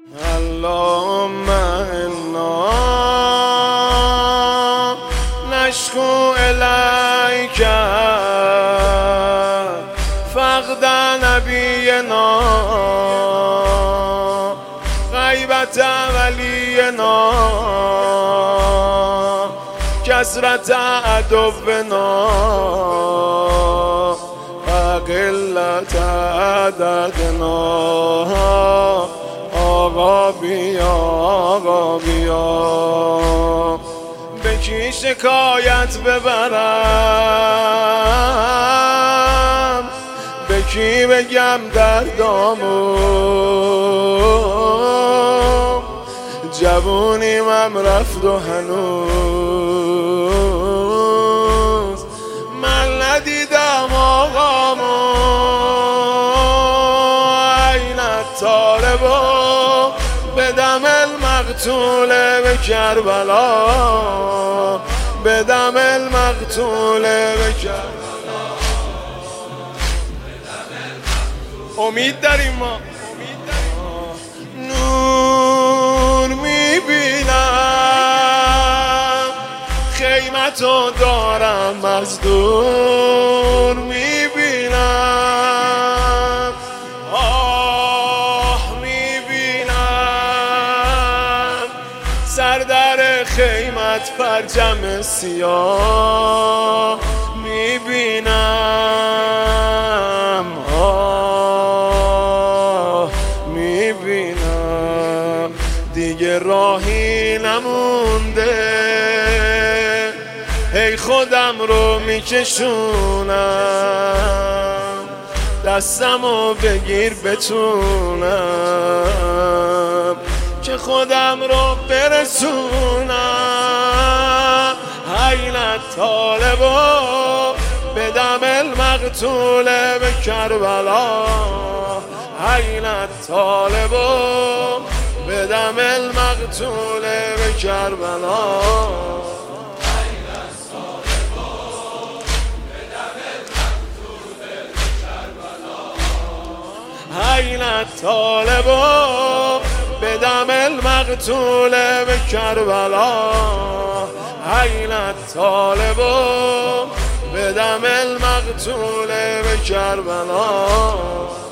اللهم انا نشكو الیک فقد نبینا غیبت ولینا کثرت عدونا قلت عددنا آقا بیا به کی شکایت ببرم، به کی بگم دردامو، جوونیمم رفت و هنوز من ندیدم آقامو. این طالبو بدم المقتول به کربلا، بدم المقتول به کربلا. امید داریم ما، نور میبینم خیمتو دارم از دور میبینم، آه میبینم سر در خیمت پرچم سیاه میبینم، آه میبینم دیگه راهی نمونده، هی خودم رو میکشونم، دستمو بگیر بتونم که خودم رو برسونم. این طالبو بدم المقتول به کربلا، این طالبو بدم المقتول به کربلا. این طالبو بدم المقتول به کربلا، این طالبو بدم المقتول به کربلا.